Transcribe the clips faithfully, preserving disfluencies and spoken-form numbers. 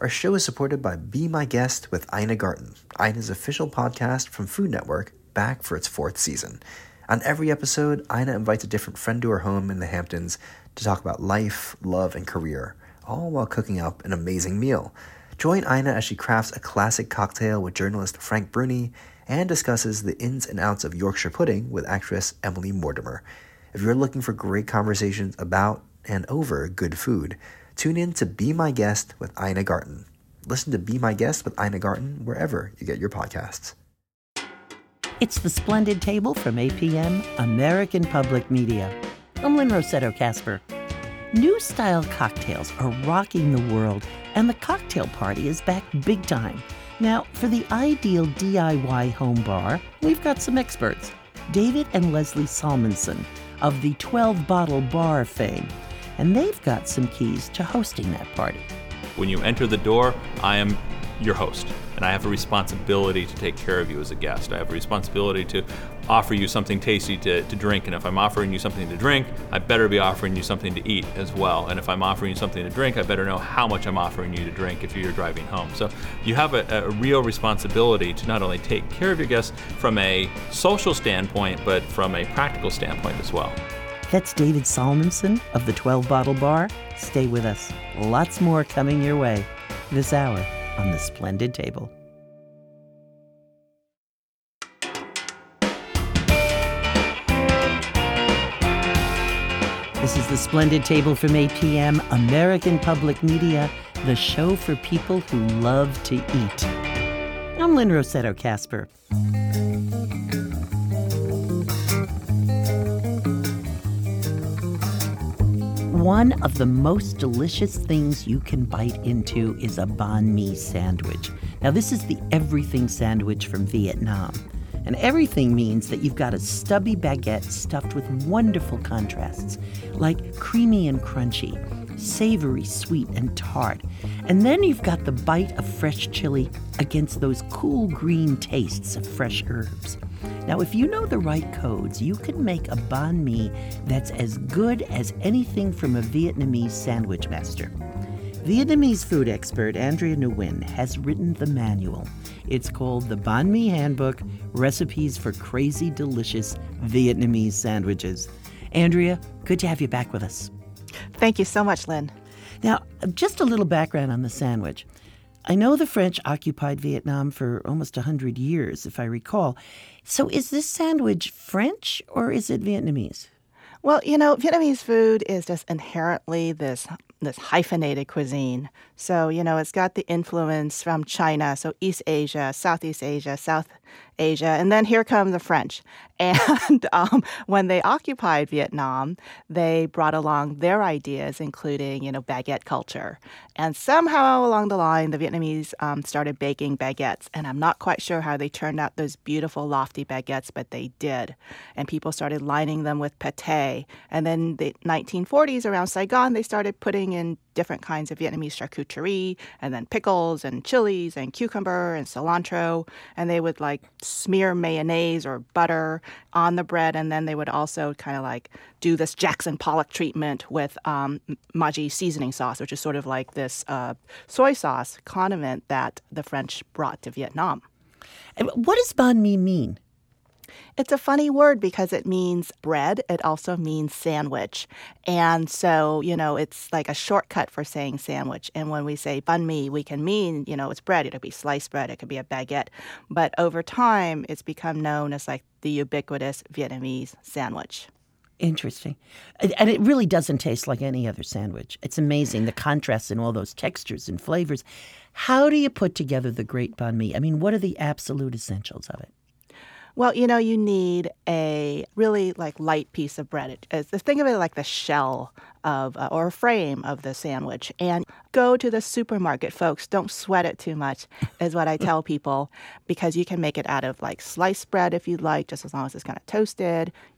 Our show is supported by Be My Guest with Ina Garten, Ina's official podcast from Food Network, back for its fourth season. On every episode, Ina invites a different friend to her home in the Hamptons to talk about life, love, and career, all while cooking up an amazing meal. Join Ina as she crafts a classic cocktail with journalist Frank Bruni and discusses the ins and outs of Yorkshire pudding with actress Emily Mortimer. If you're looking for great conversations about and over good food, tune in to Be My Guest with Ina Garten. Listen to Be My Guest with Ina Garten wherever you get your podcasts. It's The Splendid Table from A P M, American Public Media. I'm Lynn Rossetto Kasper. New style cocktails are rocking the world, and the cocktail party is back big time. Now, for the ideal D I Y home bar, we've got some experts. David and Leslie Salmonson of the twelve Bottle Bar fame, and they've got some keys to hosting that party. When you enter the door, I am your host, and I have a responsibility to take care of you as a guest. I have a responsibility to offer you something tasty to, to drink, and if I'm offering you something to drink, I better be offering you something to eat as well. And if I'm offering you something to drink, I better know how much I'm offering you to drink if you're driving home. So you have a, a real responsibility to not only take care of your guests from a social standpoint, but from a practical standpoint as well. That's David Salmonson of the twelve Bottle Bar. Stay with us. Lots more coming your way this hour on The Splendid Table. This is The Splendid Table from A P M, American Public Media, the show for people who love to eat. I'm Lynn Rossetto Kasper. One of the most delicious things you can bite into is a banh mi sandwich. Now, this is the everything sandwich from Vietnam. And everything means that you've got a stubby baguette stuffed with wonderful contrasts, like creamy and crunchy, savory, sweet, and tart. And then you've got the bite of fresh chili against those cool green tastes of fresh herbs. Now, if you know the right codes, you can make a banh mi that's as good as anything from a Vietnamese sandwich master. Vietnamese food expert Andrea Nguyen has written the manual. It's called The Banh Mi Handbook, Recipes for Crazy Delicious Vietnamese Sandwiches. Andrea, good to have you back with us. Thank you so much, Lynn. Now, just a little background on the sandwich. I know the French occupied Vietnam for almost one hundred years, if I recall. So is this sandwich French or is it Vietnamese? Well, you know, Vietnamese food is just inherently this this hyphenated cuisine. So, you know, it's got the influence from China, so East Asia, Southeast Asia, South Asia, and then here come the French. And um, when they occupied Vietnam, they brought along their ideas, including, you know, baguette culture. And somehow along the line, the Vietnamese um, started baking baguettes. And I'm not quite sure how they turned out those beautiful, lofty baguettes, but they did. And people started lining them with pâté. And then the nineteen forties, around Saigon, they started putting in different kinds of Vietnamese charcuterie, and then pickles and chilies and cucumber and cilantro. And they would like smear mayonnaise or butter on the bread. And then they would also kind of like do this Jackson Pollock treatment with um, Maggi seasoning sauce, which is sort of like this uh, soy sauce condiment that the French brought to Vietnam. What does banh mi mean? It's a funny word because it means bread. It also means sandwich. And so, you know, it's like a shortcut for saying sandwich. And when we say banh mi, we can mean, you know, it's bread. It could be sliced bread. It could be a baguette. But over time, it's become known as like the ubiquitous Vietnamese sandwich. Interesting. And it really doesn't taste like any other sandwich. It's amazing, the contrasts in all those textures and flavors. How do you put together the great banh mi? I mean, what are the absolute essentials of it? Well, you know, you need a really like light piece of bread. It, it's, think of it like the shell of uh, or a frame of the sandwich. And go to the supermarket, folks. Don't sweat it too much, is what I tell people, because you can make it out of like sliced bread if you'd like, just as long as it's kind of toasted.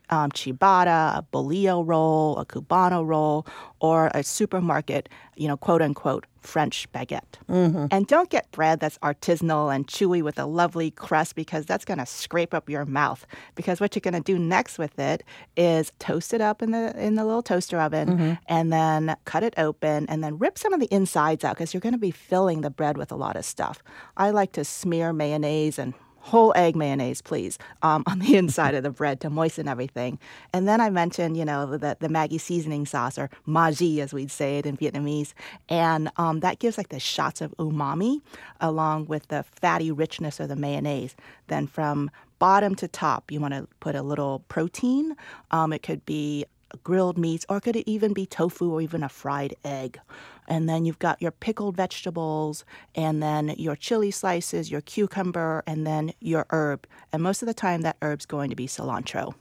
um, ciabatta, a bolillo roll, a cubano roll, or a supermarket, you know, quote unquote, French baguette. Mm-hmm. And don't get bread that's artisanal and chewy with a lovely crust because that's going to scrape up your mouth. Because what you're going to do next with it is toast it up in the in the little toaster oven mm-hmm. and then cut it open and then rip some of the insides out because you're going to be filling the bread with a lot of stuff. I like to smear mayonnaise and whole egg mayonnaise, please, um, on the inside of the bread to moisten everything. And then I mentioned, you know, the, the Maggi seasoning sauce, or Maggi as we'd say it in Vietnamese. And um, that gives like the shots of umami along with the fatty richness of the mayonnaise. Then from bottom to top, you want to put a little protein. Um, it could be grilled meats, or could it even be tofu or even a fried egg? And then you've got your pickled vegetables, and then your chili slices, your cucumber, and then your herb. And most of the time, that herb's going to be cilantro.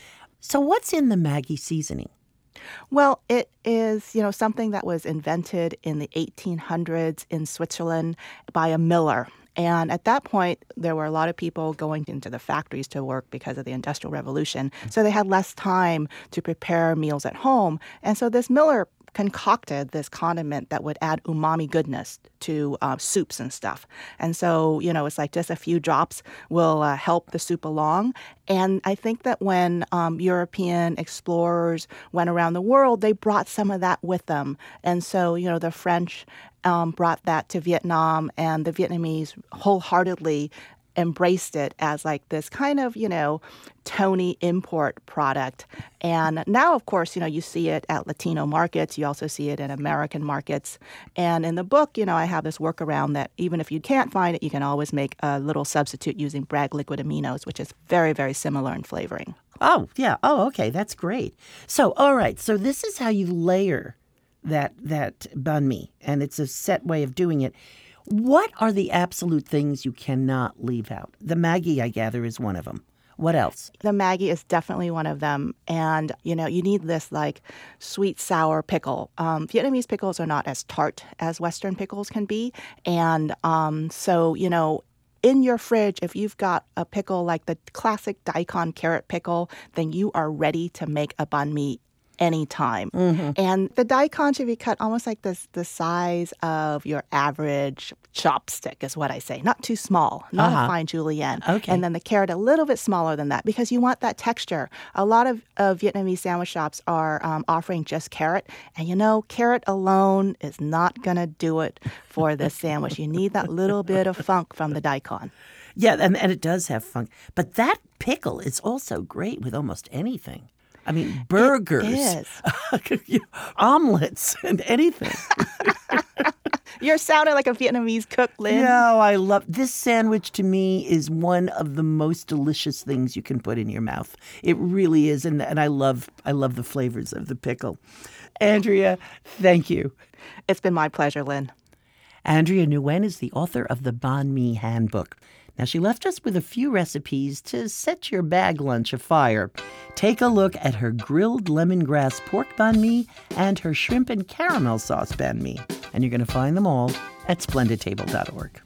So what's in the Maggi seasoning? Well, it is, you know, something that was invented in the eighteen hundreds in Switzerland by a miller. And at that point, there were a lot of people going into the factories to work because of the Industrial Revolution. So they had less time to prepare meals at home. And so this miller concocted this condiment that would add umami goodness to uh, soups and stuff. And so, you know, it's like just a few drops will uh, help the soup along. And I think that when um, European explorers went around the world, they brought some of that with them. And so, you know, the French um, brought that to Vietnam, and the Vietnamese wholeheartedly embraced it as like this kind of, you know, Tony import product. And now, of course, you know, you see it at Latino markets. You also see it in American markets. And in the book, you know, I have this workaround that even if you can't find it, you can always make a little substitute using Bragg liquid aminos, which is very, very similar in flavoring. Oh, yeah. Oh, okay. That's great. So, all right. So this is how you layer that, that banh mi, and it's a set way of doing it. What are the absolute things you cannot leave out? The Maggi, I gather, is one of them. What else? The Maggi is definitely one of them. And, you know, you need this, like, sweet, sour pickle. Um, Vietnamese pickles are not as tart as Western pickles can be. And um, so, you know, in your fridge, if you've got a pickle like the classic daikon carrot pickle, then you are ready to make a banh mi anytime. Mm-hmm. And the daikon should be cut almost like this, the size of your average chopstick is what I say. Not too small, not uh-huh. a fine julienne. Okay. And then the carrot a little bit smaller than that because you want that texture. A lot of uh, Vietnamese sandwich shops are um, offering just carrot. And you know, carrot alone is not going to do it for this sandwich. You need that little bit of funk from the daikon. Yeah, and, and it does have funk. But that pickle is also great with almost anything. I mean, burgers, omelets, and anything. You're sounding like a Vietnamese cook, Lynn. No, I love this sandwich. To me, is one of the most delicious things you can put in your mouth. It really is, and and I love I love the flavors of the pickle. Andrea, thank you. It's been my pleasure, Lynn. Andrea Nguyen is the author of the Banh Mi Handbook. Now, she left us with a few recipes to set your bag lunch afire. Take a look at her grilled lemongrass pork banh mi and her shrimp and caramel sauce banh mi. And you're going to find them all at splendid table dot org.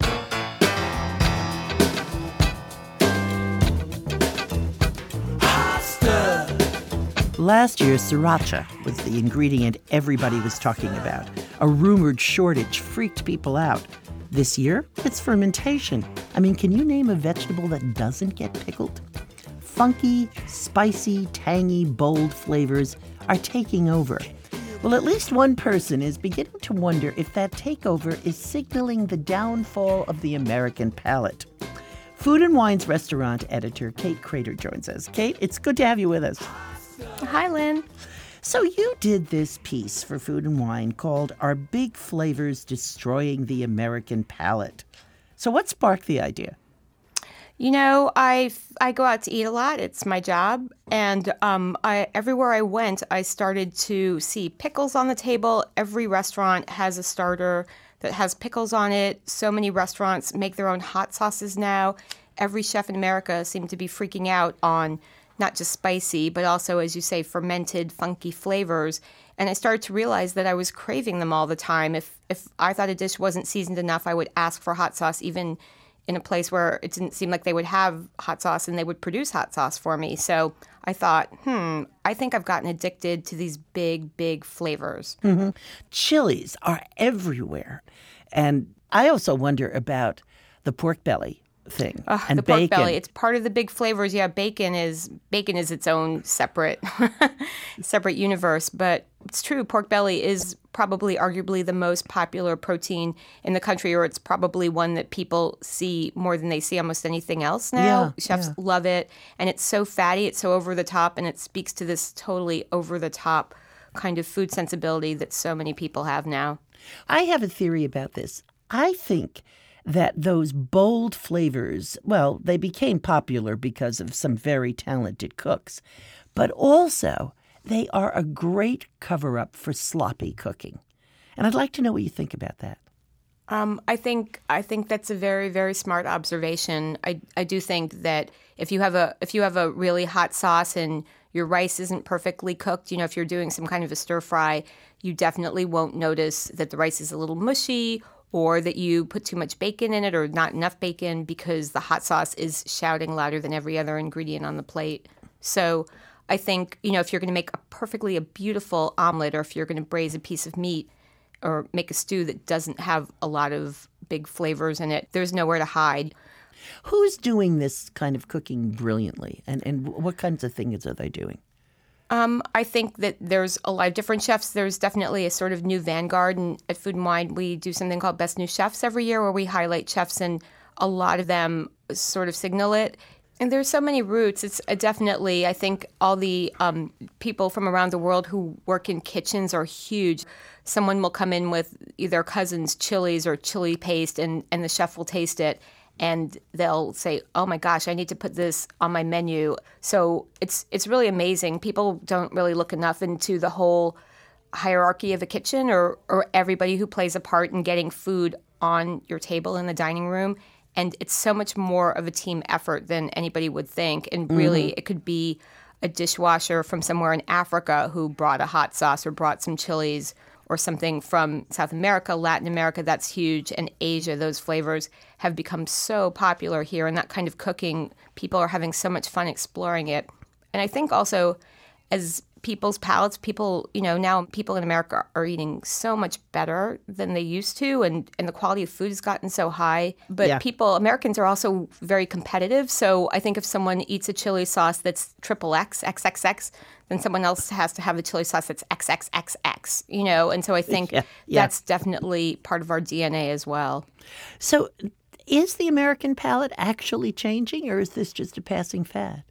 Last year, sriracha was the ingredient everybody was talking about. A rumored shortage freaked people out. This year, it's fermentation. I mean, can you name a vegetable that doesn't get pickled? Funky, spicy, tangy, bold flavors are taking over. Well, at least one person is beginning to wonder if that takeover is signaling the downfall of the American palate. Food and Wine's restaurant editor, Kate Crater, joins us. Kate, it's good to have you with us. Hi, Lynn. So you did this piece for Food and Wine called Are Big Flavors Destroying the American Palate? So what sparked the idea? You know, I I go out to eat a lot. It's my job. And um, I, everywhere I went, I started to see pickles on the table. Every restaurant has a starter that has pickles on it. So many restaurants make their own hot sauces now. Every chef in America seemed to be freaking out on not just spicy, but also, as you say, fermented, funky flavors. And I started to realize that I was craving them all the time. If if I thought a dish wasn't seasoned enough, I would ask for hot sauce, even in a place where it didn't seem like they would have hot sauce and they would produce hot sauce for me. So I thought, hmm, I think I've gotten addicted to these big, big flavors. Mm-hmm. Chilies are everywhere. And I also wonder about the pork belly thing Ugh, and the pork bacon. belly. It's part of the big flavors. Yeah, bacon is bacon is its own separate separate universe. But it's true, pork belly is probably arguably the most popular protein in the country, or it's probably one that people see more than they see almost anything else now. Yeah, Chefs yeah. love it. And it's so fatty, it's so over the top, and it speaks to this totally over the top kind of food sensibility that so many people have now. I have a theory about this. I think that those bold flavors, well, they became popular because of some very talented cooks, but also they are a great cover-up for sloppy cooking. And I'd like to know what you think about that. Um, I think I think that's a very, very smart observation. I, I do think that if you have a if you have a really hot sauce and your rice isn't perfectly cooked, you know, if you're doing some kind of a stir fry, you definitely won't notice that the rice is a little mushy, or that you put too much bacon in it or not enough bacon, because the hot sauce is shouting louder than every other ingredient on the plate. So I think, you know, if you're going to make a perfectly a beautiful omelet, or if you're going to braise a piece of meat or make a stew that doesn't have a lot of big flavors in it, there's nowhere to hide. Who's doing this kind of cooking brilliantly, and, and what kinds of things are they doing? Um, I think that there's a lot of different chefs. There's definitely a sort of new vanguard, and at Food and Wine, we do something called Best New Chefs every year, where we highlight chefs, and a lot of them sort of signal it. And there's so many roots. It's uh, definitely, I think, all the um, people from around the world who work in kitchens are huge. Someone will come in with either cousin's chilies or chili paste, and, and the chef will taste it. And they'll say, oh my gosh, I need to put this on my menu. So it's it's really amazing. People don't really look enough into the whole hierarchy of a kitchen, or, or everybody who plays a part in getting food on your table in the dining room. And it's so much more of a team effort than anybody would think. And really, mm-hmm. it could be a dishwasher from somewhere in Africa who brought a hot sauce or brought some chilies, or something from South America, Latin America, that's huge, and Asia. Those flavors have become so popular here, and that kind of cooking, people are having so much fun exploring it. And I think also, as people's palates, people, you know, now people in America are eating so much better than they used to, and, and the quality of food has gotten so high. But Yeah. people, Americans are also very competitive, so I think if someone eats a chili sauce that's triple X, X X X, then someone else has to have a chili sauce that's X X X X, you know? And so I think Yeah, yeah. that's definitely part of our D N A as well. So is the American palate actually changing, or is this just a passing fad?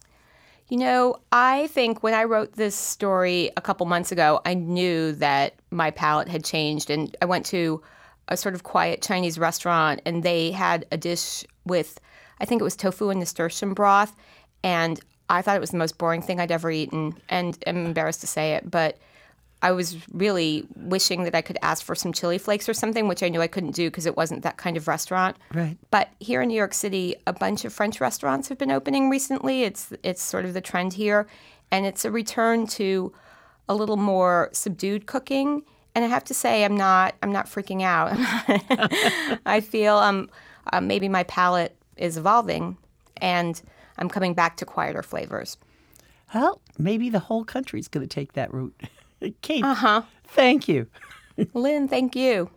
You know, I think when I wrote this story a couple months ago, I knew that my palate had changed. And I went to a sort of quiet Chinese restaurant, and they had a dish with, I think it was tofu and nasturtium broth. And I thought it was the most boring thing I'd ever eaten. And I'm embarrassed to say it, but I was really wishing that I could ask for some chili flakes or something, which I knew I couldn't do because it wasn't that kind of restaurant. Right. But here in New York City, a bunch of French restaurants have been opening recently. It's it's sort of the trend here. And it's a return to a little more subdued cooking. And I have to say, I'm not I'm not freaking out. I feel um, uh, maybe my palate is evolving, and I'm coming back to quieter flavors. Well, maybe the whole country's going to take that route. Kate, Uh-huh. thank you. Lynn, thank you.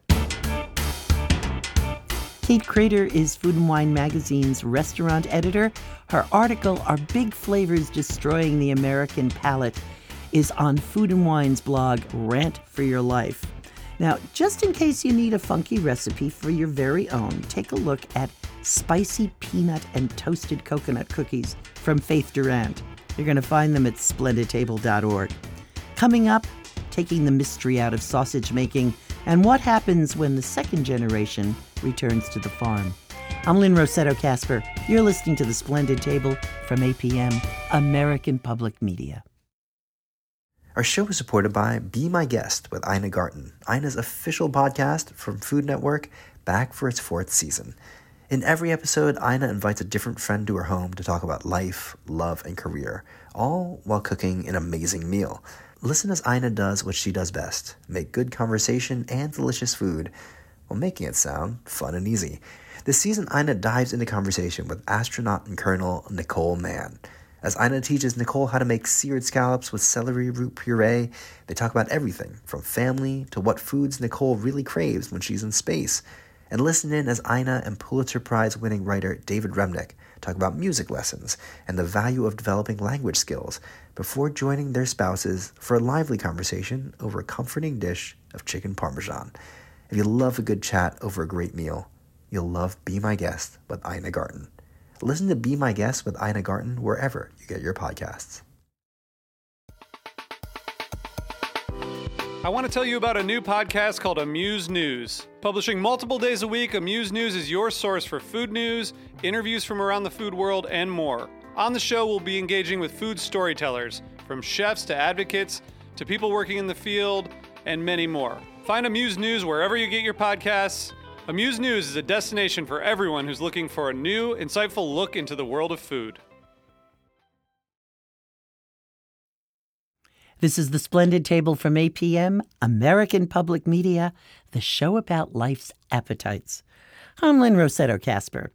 Kate Krader is Food and Wine magazine's restaurant editor. Her article, Are Big Flavors Destroying the American Palate?, is on Food and Wine's blog, Rant for Your Life. Now, just in case you need a funky recipe for your very own, take a look at spicy peanut and toasted coconut cookies from Faith Durant. You're going to find them at splendid table dot org. Coming up, taking the mystery out of sausage making and what happens when the second generation returns to the farm. I'm Lynn Rossetto Kasper. You're listening to The Splendid Table from A P M, American Public Media. Our show is supported by Be My Guest with Ina Garten, Ina's official podcast from Food Network, back for its fourth season. In every episode, Ina invites a different friend to her home to talk about life, love, and career, all while cooking an amazing meal. Listen as Ina does what she does best, make good conversation and delicious food while making it sound fun and easy. This season, Ina dives into conversation with astronaut and Colonel Nicole Mann. As Ina teaches Nicole how to make seared scallops with celery root puree, they talk about everything from family to what foods Nicole really craves when she's in space. And listen in as Ina and Pulitzer Prize-winning writer David Remnick talk about music lessons and the value of developing language skills before joining their spouses for a lively conversation over a comforting dish of chicken parmesan. If you love a good chat over a great meal, you'll love Be My Guest with Ina Garten. Listen to Be My Guest with Ina Garten wherever you get your podcasts. I want to tell you about a new podcast called Amuse News. Publishing multiple days a week, Amuse News is your source for food news, interviews from around the food world, and more. On the show, we'll be engaging with food storytellers, from chefs to advocates to people working in the field, and many more. Find Amuse News wherever you get your podcasts. Amuse News is a destination for everyone who's looking for a new, insightful look into the world of food. This is The Splendid Table from A P M, American Public Media, the show about life's appetites. I'm Lynn Rossetto Kasper.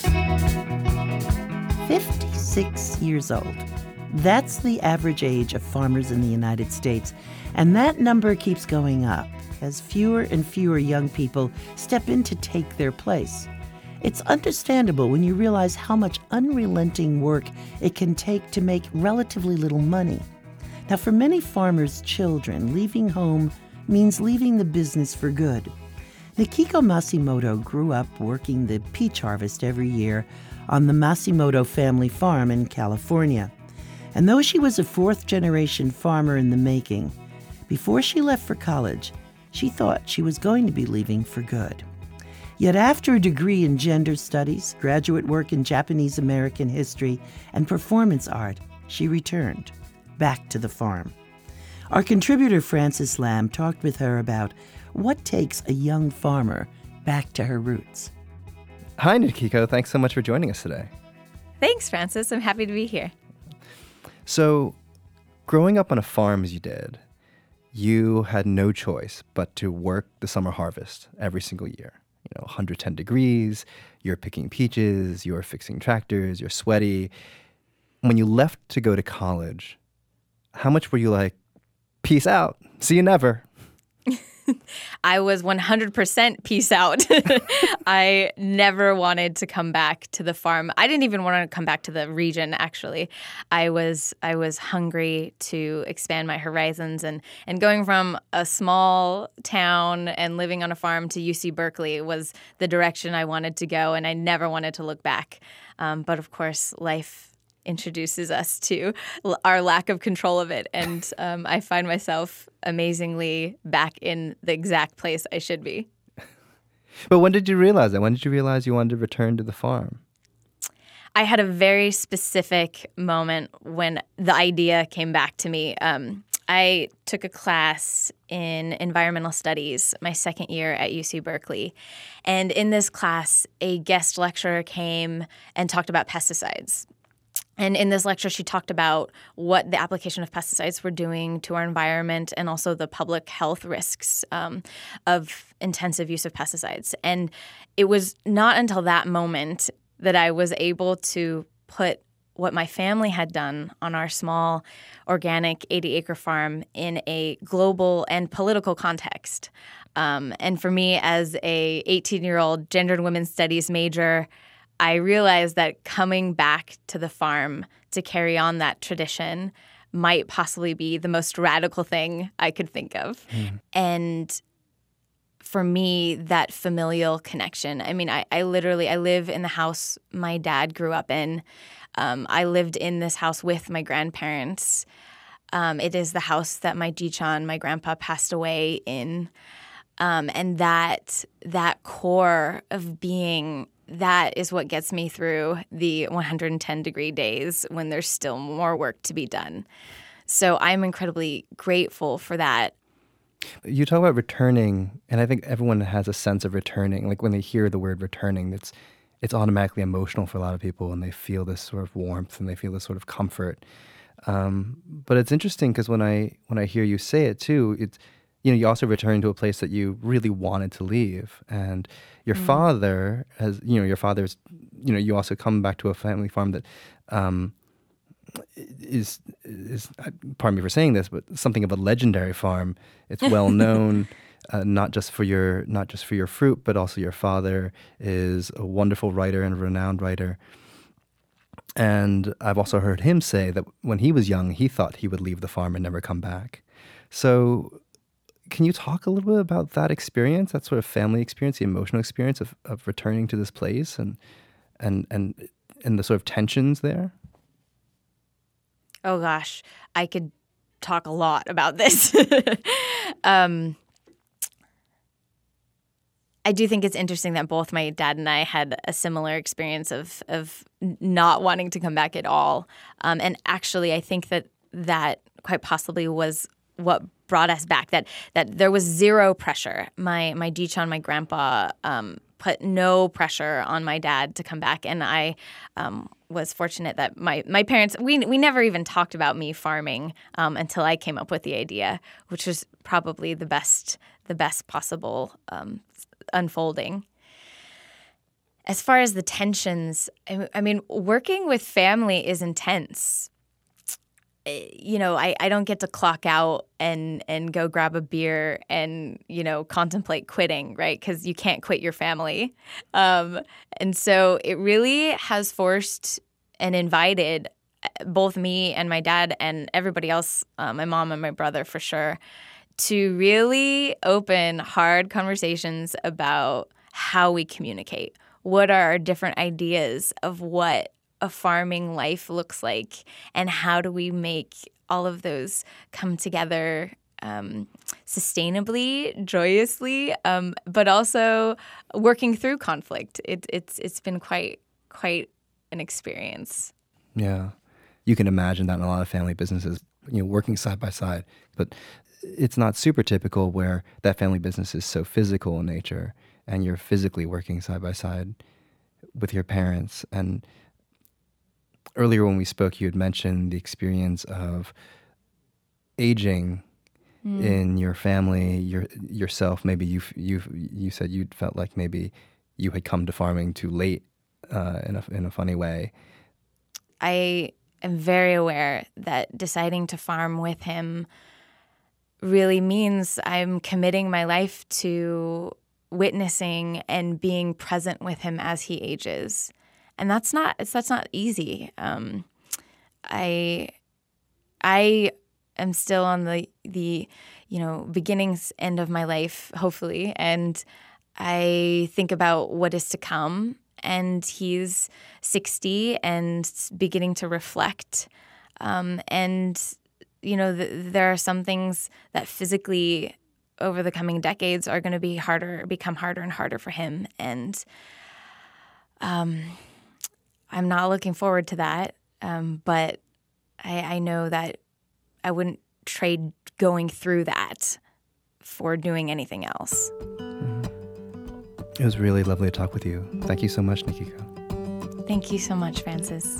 fifty-six years old. That's the average age of farmers in the United States, and that number keeps going up as fewer and fewer young people step in to take their place. It's understandable when you realize how much unrelenting work it can take to make relatively little money. Now, for many farmers' children, leaving home means leaving the business for good. Nikiko Masimoto grew up working the peach harvest every year on the Masimoto family farm in California. And though she was a fourth-generation farmer in the making, before she left for college, she thought she was going to be leaving for good. Yet after a degree in gender studies, graduate work in Japanese American history, and performance art, she returned back to the farm. Our contributor Frances Lamb talked with her about what takes a young farmer back to her roots. Hi, Nikiko. Thanks so much for joining us today. Thanks, Frances. I'm happy to be here. So, growing up on a farm as you did, you had no choice but to work the summer harvest every single year. You know, one hundred ten degrees, you're picking peaches, you're fixing tractors, you're sweaty. When you left to go to college, how much were you like, peace out, see you never? I was one hundred percent peace out. I never wanted to come back to the farm. I didn't even want to come back to the region, actually. I was I was hungry to expand my horizons. And, and going from a small town and living on a farm to U C Berkeley was the direction I wanted to go, and I never wanted to look back. Um, but, of course, life introduces us to l- our lack of control of it. And um, I find myself amazingly back in the exact place I should be. But when did you realize that? When did you realize you wanted to return to the farm? I had a very specific moment when the idea came back to me. Um, I took a class in environmental studies my second year at U C Berkeley. And in this class, a guest lecturer came and talked about pesticides. And in this lecture, she talked about what the application of pesticides were doing to our environment and also the public health risks um, of intensive use of pesticides. And it was not until that moment that I was able to put what my family had done on our small organic eighty-acre farm in a global and political context. Um, and for me, as a eighteen-year-old gender and women's studies major, I realized that coming back to the farm to carry on that tradition might possibly be the most radical thing I could think of. Mm. And for me, that familial connection, I mean, I, I literally, I live in the house my dad grew up in. Um, I lived in this house with my grandparents. Um, it is the house that my Ji-chan, my grandpa, passed away in. Um, and that that core of being that is what gets me through the one hundred ten degree days when there's still more work to be done. So I'm incredibly grateful for that. You talk about returning, and I think everyone has a sense of returning. Like when they hear the word returning, it's it's automatically emotional for a lot of people, and they feel this sort of warmth and they feel this sort of comfort. Um, but it's interesting because when I when I hear you say it too, it's you know, you also returned to a place that you really wanted to leave. And your Mm. father has, you know, your father's, you know, you also come back to a family farm that um, is, is, uh, pardon me for saying this, but something of a legendary farm. It's well known. Uh, not just for your not just for your fruit, but also your father is a wonderful writer and a renowned writer. And I've also heard him say that when he was young, he thought he would leave the farm and never come back. So can you talk a little bit about that experience, that sort of family experience, the emotional experience of, of returning to this place and and and and the sort of tensions there? Oh gosh, I could talk a lot about this. um, I do think it's interesting that both my dad and I had a similar experience of of not wanting to come back at all. Um, and actually, I think that that quite possibly was what brought us back, that that there was zero pressure. My my Jichon, my grandpa, um, put no pressure on my dad to come back. And I um, was fortunate that my, my parents, we we never even talked about me farming um, until I came up with the idea, which was probably the best the best possible um unfolding. As far as the tensions, I mean, working with family is intense. You know, I, I don't get to clock out and, and go grab a beer and, you know, contemplate quitting, right? Because you can't quit your family. Um, and so it really has forced and invited both me and my dad and everybody else, uh, my mom and my brother for sure, to really open hard conversations about how we communicate. What are our different ideas of what a farming life looks like, and how do we make all of those come together um, sustainably, joyously, um, but also working through conflict. It, it's it's been quite quite an experience. Yeah, you can imagine that in a lot of family businesses, you know, working side by side, but it's not super typical where that family business is so physical in nature and you're physically working side by side with your parents. And earlier when we spoke, you had mentioned the experience of aging mm. in your family, your yourself. Maybe you you you said you felt like maybe you had come to farming too late uh, in a in a funny way. I am very aware that deciding to farm with him really means I'm committing my life to witnessing and being present with him as he ages, and that's not that's not easy. Um, I I am still on the the you know beginnings end of my life, hopefully, and I think about what is to come. And he's sixty and beginning to reflect, um, and. You know, th- there are some things that physically over the coming decades are going to be harder, become harder and harder for him. And um, I'm not looking forward to that. Um, but I, I know that I wouldn't trade going through that for doing anything else. Mm-hmm. It was really lovely to talk with you. Thank you so much, Nikiko. Thank you so much, Francis.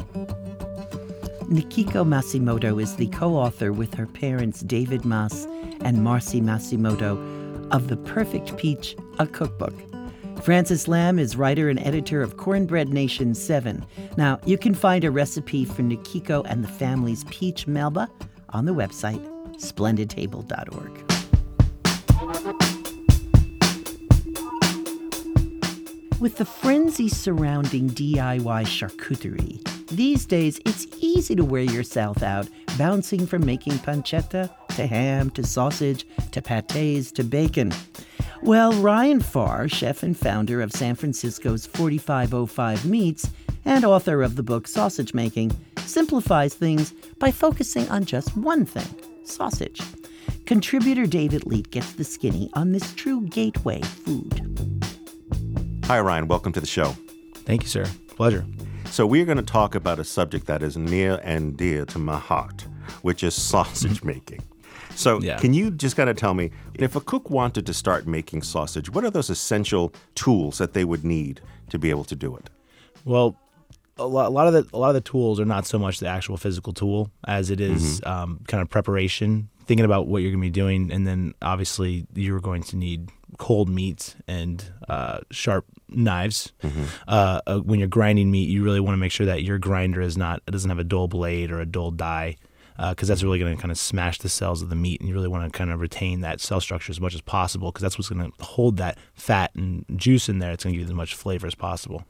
Nikiko Matsumoto is the co-author with her parents David Mas and Marcy Matsumoto of The Perfect Peach, a cookbook. Francis Lam is writer and editor of Cornbread Nation seven. Now, you can find a recipe for Nikiko and the family's peach melba on the website splendid table dot org. With the frenzy surrounding D I Y charcuterie, these days it's easy to wear yourself out, bouncing from making pancetta, to ham, to sausage, to pâtés, to bacon. Well, Ryan Farr, chef and founder of San Francisco's forty-five oh five Meats, and author of the book Sausage Making, simplifies things by focusing on just one thing, sausage. Contributor David Leet gets the skinny on this true gateway food. Hi, Ryan. Welcome to the show. Thank you, sir. Pleasure. So we're going to talk about a subject that is near and dear to my heart, which is sausage making. So yeah. Can you just kind of tell me, if a cook wanted to start making sausage, what are those essential tools that they would need to be able to do it? Well, a lot, a lot of the a lot of the tools are not so much the actual physical tool as it is mm-hmm. um, kind of preparation thinking about what you're going to be doing, and then obviously you're going to need cold meat and uh, sharp knives. Mm-hmm. Uh, uh, when you're grinding meat, you really want to make sure that your grinder is not it doesn't have a dull blade or a dull die, because uh, that's really going to kind of smash the cells of the meat, and you really want to kind of retain that cell structure as much as possible, because that's what's going to hold that fat and juice in there. It's going to give you as much flavor as possible.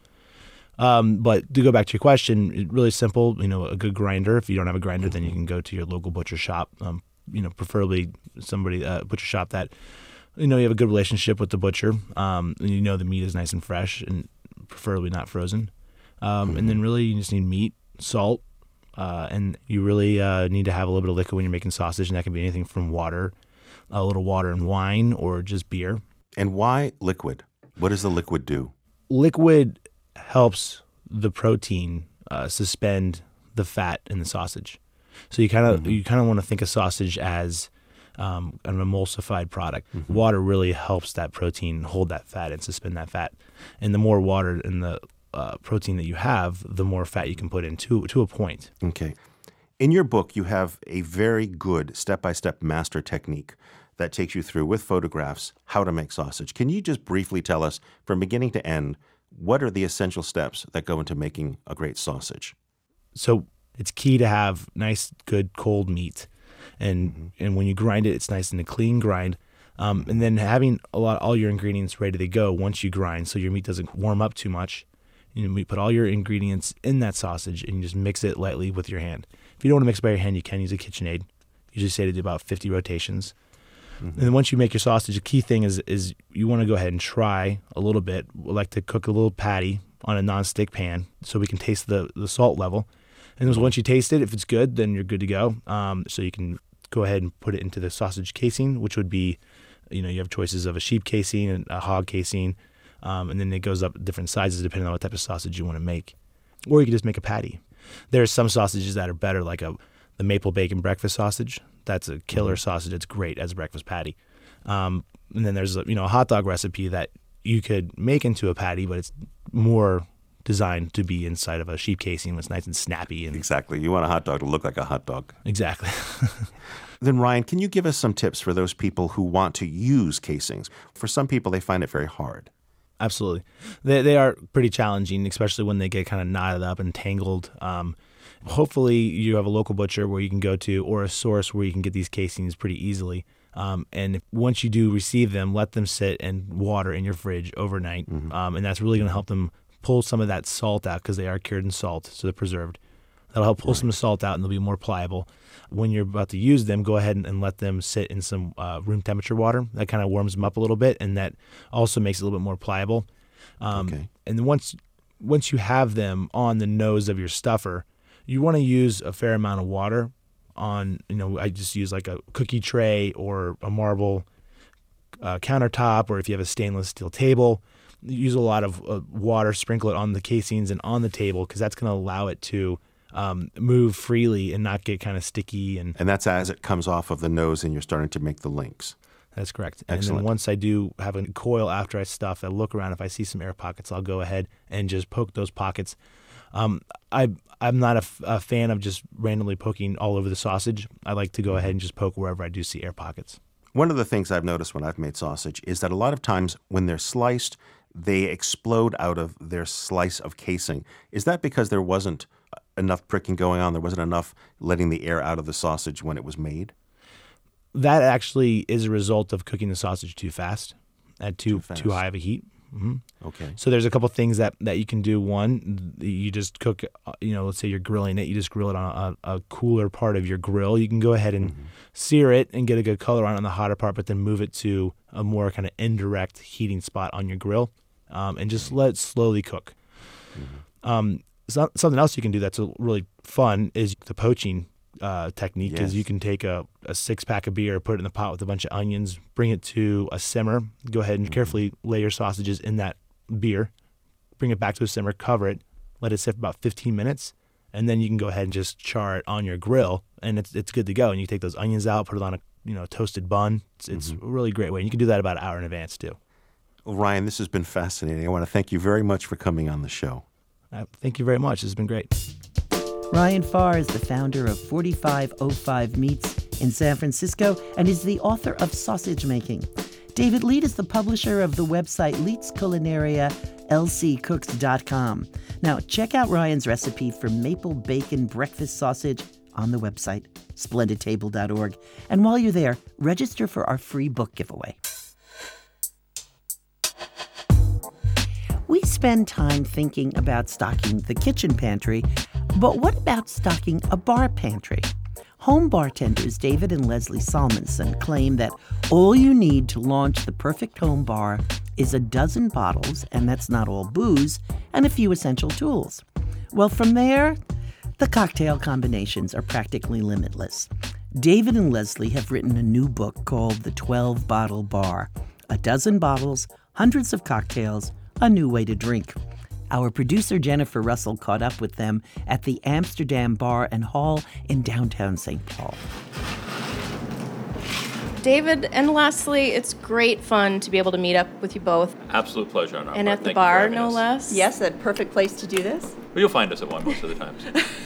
Um, but to go back to your question, it's really simple. You know, a good grinder. If you don't have a grinder, then you can go to your local butcher shop. Um, you know, preferably somebody uh, butcher shop that you know you have a good relationship with the butcher. Um, and you know the meat is nice and fresh, and preferably not frozen. Um, mm-hmm. And then really you just need meat, salt, uh, and you really uh, need to have a little bit of liquid when you're making sausage, and that can be anything from water, a little water and wine, or just beer. And why liquid? What does the liquid do? Liquid helps the protein uh, suspend the fat in the sausage. So you kind of mm-hmm. you kind of want to think of sausage as um, an emulsified product. Mm-hmm. Water really helps that protein hold that fat and suspend that fat. And the more water in the uh, protein that you have, the more fat you can put in to, to a point. Okay. In your book, you have a very good step-by-step master technique that takes you through, with photographs, how to make sausage. Can you just briefly tell us, from beginning to end, what are the essential steps that go into making a great sausage? So it's key to have nice, good, cold meat. And mm-hmm. and when you grind it, it's nice and a clean grind. Um, and then having a lot, all your ingredients ready to go once you grind, so your meat doesn't warm up too much. You know, we put all your ingredients in that sausage, and you just mix it lightly with your hand. If you don't want to mix by your hand, you can use a KitchenAid. Usually say to do about fifty rotations. Mm-hmm. And then once you make your sausage, the key thing is is you want to go ahead and try a little bit. We like to cook a little patty on a nonstick pan so we can taste the, the salt level. And then once you taste it, if it's good, then you're good to go. Um, so you can go ahead and put it into the sausage casing, which would be, you know, you have choices of a sheep casing and a hog casing. Um, and then it goes up different sizes depending on what type of sausage you want to make. Or you can just make a patty. There are some sausages that are better, like a the maple bacon breakfast sausage. That's a killer mm-hmm. sausage. It's great as a breakfast patty. Um, and then there's a, you know a hot dog recipe that you could make into a patty, but it's more designed to be inside of a sheep casing. It's nice and snappy. And exactly. You want a hot dog to look like a hot dog. Exactly. Then Ryan, can you give us some tips for those people who want to use casings? For some people, they find it very hard. Absolutely. They they are pretty challenging, especially when they get kind of knotted up and tangled. Um, hopefully you have a local butcher where you can go to, or a source where you can get these casings pretty easily. Um, and if, once you do receive them, let them sit in water in your fridge overnight. Mm-hmm. Um, and that's really going to help them pull some of that salt out, because they are cured in salt, so they're preserved. That'll help pull right. some salt out, and they'll be more pliable. When you're about to use them, go ahead and, and let them sit in some uh, room temperature water. That kind of warms them up a little bit, and that also makes it a little bit more pliable. Um, okay. And then once once you have them on the nose of your stuffer, you want to use a fair amount of water on, you know, I just use like a cookie tray or a marble uh, countertop, or if you have a stainless steel table, use a lot of uh, water, sprinkle it on the casings and on the table, because that's going to allow it to um, move freely and not get kind of sticky. And and that's as it comes off of the nose and you're starting to make the links. That's correct. Excellent. And then once I do have a coil after I stuff, I look around. If I see some air pockets, I'll go ahead and just poke those pockets. Um, I, I'm not a, f- a fan of just randomly poking all over the sausage. I like to go ahead and just poke wherever I do see air pockets. One of the things I've noticed when I've made sausage is that a lot of times when they're sliced, they explode out of their slice of casing. Is that because there wasn't enough pricking going on? There wasn't enough letting the air out of the sausage when it was made? That actually is a result of cooking the sausage too fast, at too too, fast. too high of a heat. Mm-hmm. Okay. So there's a couple things that, that you can do. One, you just cook, you know, let's say you're grilling it, you just grill it on a, a cooler part of your grill. You can go ahead and mm-hmm. sear it and get a good color on it on the hotter part, but then move it to a more kind of indirect heating spot on your grill, um, and just let it slowly cook. Mm-hmm. Um, so, something else you can do that's really fun is the poaching uh, technique. Yes. Is you can take a, a six pack of beer, put it in the pot with a bunch of onions, bring it to a simmer, go ahead and mm-hmm. carefully lay your sausages in that beer, bring it back to a simmer, cover it, let it sit for about fifteen minutes, and then you can go ahead and just char it on your grill, and it's it's good to go. And you take those onions out, put it on a you know toasted bun. It's, it's mm-hmm. a really great way. And you can do that about an hour in advance too. Well, Ryan, this has been fascinating. I want to thank you very much for coming on the show. Uh, thank you very much. This has been great. Ryan Farr is the founder of forty-five oh five Meats in San Francisco and is the author of Sausage Making. David Leet is the publisher of the website Leet's Culinaria, L C cooks dot com. Now, check out Ryan's recipe for maple bacon breakfast sausage on the website, splendid table dot org. And while you're there, register for our free book giveaway. We spend time thinking about stocking the kitchen pantry, but what about stocking a bar pantry? Home bartenders David and Leslie Salmonson claim that all you need to launch the perfect home bar is a dozen bottles, and that's not all booze, and a few essential tools. Well, from there, the cocktail combinations are practically limitless. David and Leslie have written a new book called The twelve-Bottle Bar. A dozen bottles, hundreds of cocktails, a new way to drink. Our producer Jennifer Russell caught up with them at the Amsterdam Bar and Hall in downtown Saint Paul. David and Leslie, it's great fun to be able to meet up with you both. Absolute pleasure on our And part. at the Thank bar, you for having no us. less. Yes, a perfect place to do this. Well, you'll find us at one most of the times.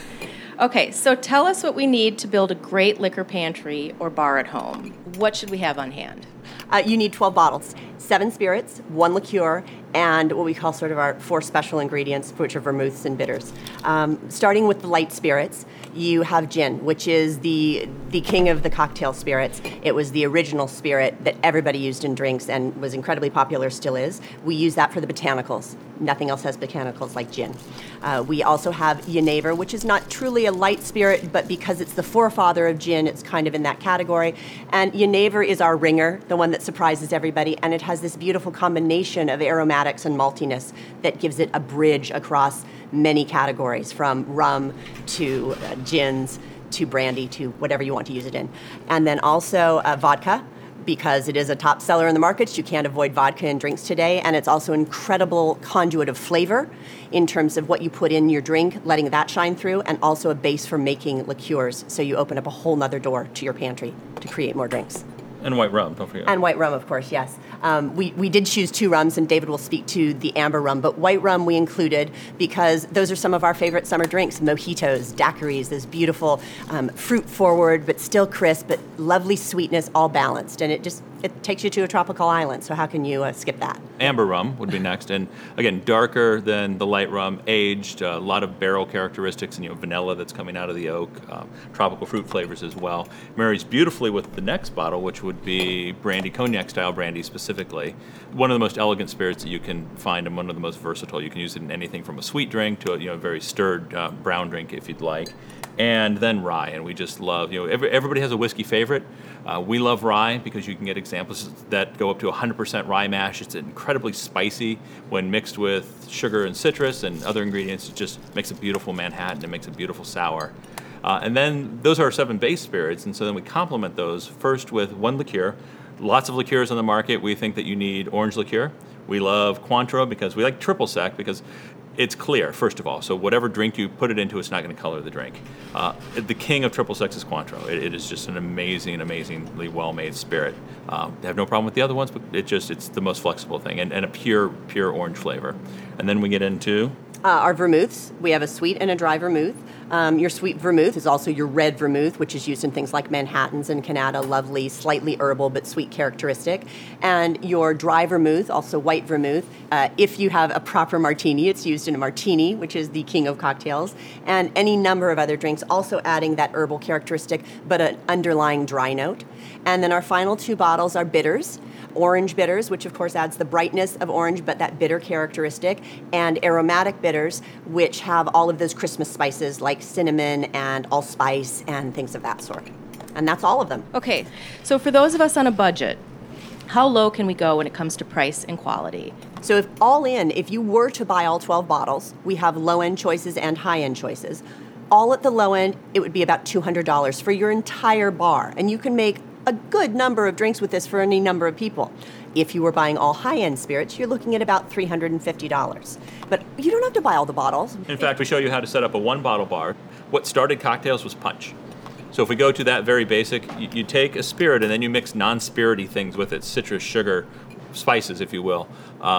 Okay, so tell us what we need to build a great liquor pantry or bar at home. What should we have on hand? Uh, you need twelve bottles, seven spirits, one liqueur, and what we call sort of our four special ingredients, which are vermouths and bitters. Um, starting with the light spirits, you have gin, which is the the king of the cocktail spirits. It was the original spirit that everybody used in drinks and was incredibly popular, still is. We use that for the botanicals. Nothing else has botanicals like gin. Uh, we also have Genever, which is not truly a light spirit, but because it's the forefather of gin, it's kind of in that category. And Genever is our ringer, the one that surprises everybody, and it has this beautiful combination of aromatics and maltiness that gives it a bridge across many categories, from rum to uh, gins to brandy to whatever you want to use it in. And then also uh, vodka, because it is a top seller in the markets. You can't avoid vodka in drinks today, and it's also an incredible conduit of flavor in terms of what you put in your drink, letting that shine through, and also a base for making liqueurs, so you open up a whole nother door to your pantry to create more drinks. And white rum, don't forget. And white rum, of course, yes. Um, we, we did choose two rums, and David will speak to the amber rum, but white rum we included because those are some of our favorite summer drinks, mojitos, daiquiris, this beautiful um, fruit-forward, but still crisp, but lovely sweetness, all balanced. And it just it takes you to a tropical island, so how can you uh, skip that? Amber rum would be next, and again, darker than the light rum, aged, a lot of barrel characteristics, and you know, vanilla that's coming out of the oak, um, tropical fruit flavors as well. Marries beautifully with the next bottle, which would be brandy, cognac style brandy specifically. One of the most elegant spirits that you can find, and one of the most versatile. You can use it in anything from a sweet drink to a you know very stirred uh, brown drink if you'd like. And then rye, and we just love, you know, every, everybody has a whiskey favorite. Uh, we love rye because you can get examples that go up to one hundred percent rye mash. It's incredibly spicy when mixed with sugar and citrus and other ingredients. It just makes a beautiful Manhattan. It makes a beautiful sour. Uh, and then those are our seven base spirits, and so then we complement those first with one liqueur. Lots of liqueurs on the market. We think that you need orange liqueur. We love Cointreau because we like triple sec because it's clear, first of all. So whatever drink you put it into, it's not going to color the drink. Uh, the king of triple sec is Cointreau. It, it is just an amazing, amazingly well-made spirit. Um, I have no problem with the other ones, but it just it's the most flexible thing, and, and a pure, pure orange flavor. And then we get into Uh, our vermouths. We have a sweet and a dry vermouth. Um, your sweet vermouth is also your red vermouth, which is used in things like Manhattans and can add a lovely, slightly herbal but sweet characteristic. And your dry vermouth, also white vermouth. Uh, if you have a proper martini, it's used in a martini, which is the king of cocktails, and any number of other drinks, also adding that herbal characteristic, but an underlying dry note. And then our final two bottles are bitters. Orange bitters, which of course adds the brightness of orange, but that bitter characteristic, and aromatic bitters, which have all of those Christmas spices like cinnamon and allspice and things of that sort. And that's all of them. Okay, so for those of us on a budget, how low can we go when it comes to price and quality? So if all in, if you were to buy all twelve bottles, we have low-end choices and high-end choices. All at the low end, it would be about two hundred dollars for your entire bar, and you can make a good number of drinks with this for any number of people. If you were buying all high-end spirits, you're looking at about three hundred fifty dollars. But you don't have to buy all the bottles. In fact, we show you how to set up a one-bottle bar. What started cocktails was punch. So if we go to that very basic, you, you take a spirit and then you mix non-spirity things with it, citrus, sugar, spices, if you will. Um,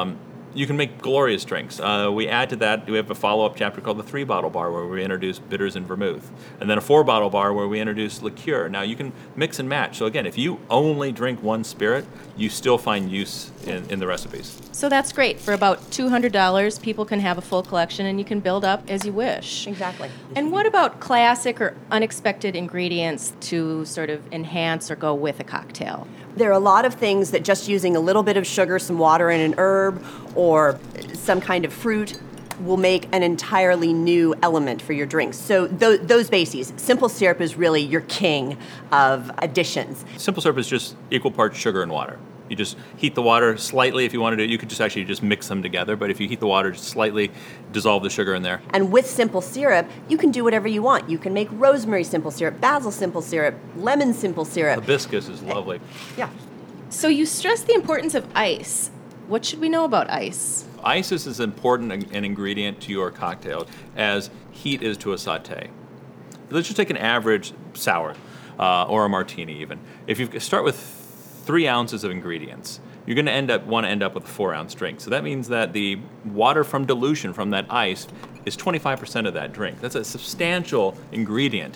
you can make glorious drinks. Uh, we add to that, we have a follow-up chapter called the three-bottle bar where we introduce bitters and vermouth. And then a four-bottle bar where we introduce liqueur. Now, you can mix and match. So again, if you only drink one spirit, you still find use in, in the recipes. So that's great. For about two hundred dollars, people can have a full collection and you can build up as you wish. Exactly. And what about classic or unexpected ingredients to sort of enhance or go with a cocktail? There are a lot of things that just using a little bit of sugar, some water, and an herb, or some kind of fruit will make an entirely new element for your drinks. So th- those bases, simple syrup is really your king of additions. Simple syrup is just equal parts sugar and water. You just heat the water slightly if you wanted to. You could just actually just mix them together. But if you heat the water just slightly, dissolve the sugar in there. And with simple syrup, you can do whatever you want. You can make rosemary simple syrup, basil simple syrup, lemon simple syrup. Hibiscus is lovely. Yeah. So you stress the importance of ice. What should we know about ice? Ice is as important an ingredient to your cocktail as heat is to a sauté. Let's just take an average sour uh, or a martini even. If you start with three ounces of ingredients, you're going to end up want to end up with a four ounce drink. So that means that the water from dilution from that ice is twenty-five percent of that drink. That's a substantial ingredient.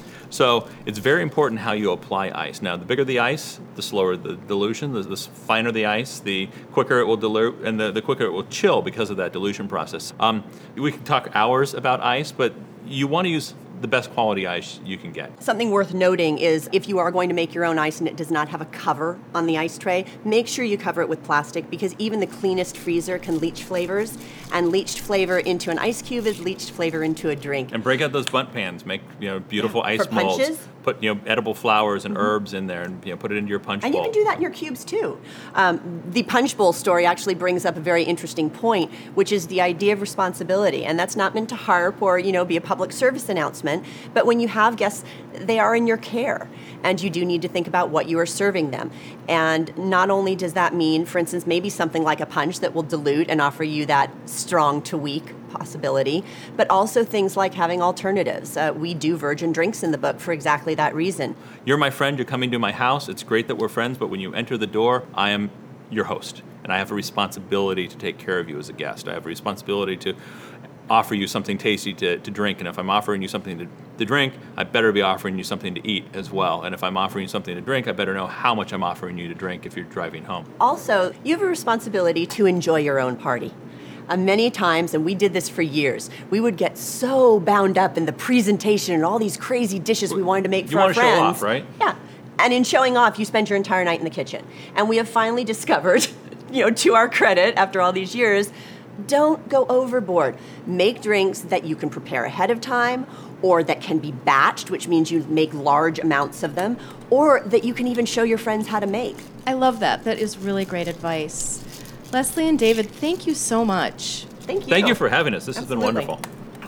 So it's very important how you apply ice. Now, the bigger the ice, the slower the dilution. The, the finer the ice, the quicker it will dilute, and the, the quicker it will chill because of that dilution process. Um, we can talk hours about ice, but you want to use the best quality ice you can get. Something worth noting is if you are going to make your own ice and it does not have a cover on the ice tray, make sure you cover it with plastic, because even the cleanest freezer can leach flavors, and leached flavor into an ice cube is leached flavor into a drink. And break out those bundt pans. Make you know beautiful ice For molds. punches? Put you know edible flowers and herbs in there, and you know put it into your punch And bowl. you can do that in your cubes too. Um, the punch bowl story actually brings up a very interesting point, which is the idea of responsibility. And that's not meant to harp or you know be a public service announcement, but when you have guests, they are in your care, and you do need to think about what you are serving them. And not only does that mean, for instance, maybe something like a punch that will dilute and offer you that strong to weak possibility, but also things like having alternatives. Uh, we do virgin drinks in the book for exactly that reason. You're my friend, you're coming to my house, it's great that we're friends, but when you enter the door, I am your host, and I have a responsibility to take care of you as a guest. I have a responsibility to offer you something tasty to, to drink, and if I'm offering you something to, to drink, I better be offering you something to eat as well. And if I'm offering you something to drink, I better know how much I'm offering you to drink if you're driving home. Also, you have a responsibility to enjoy your own party. Uh, many times, and we did this for years, we would get so bound up in the presentation and all these crazy dishes we wanted to make for you our want to friends. show off, right? Yeah. And in showing off, you spend your entire night in the kitchen. And we have finally discovered, you know, to our credit, after all these years, don't go overboard. Make drinks that you can prepare ahead of time, or that can be batched, which means you make large amounts of them, or that you can even show your friends how to make. I love that. That is really great advice. Leslie and David, thank you so much. Thank you. Thank you for having us. This Absolutely. has been wonderful.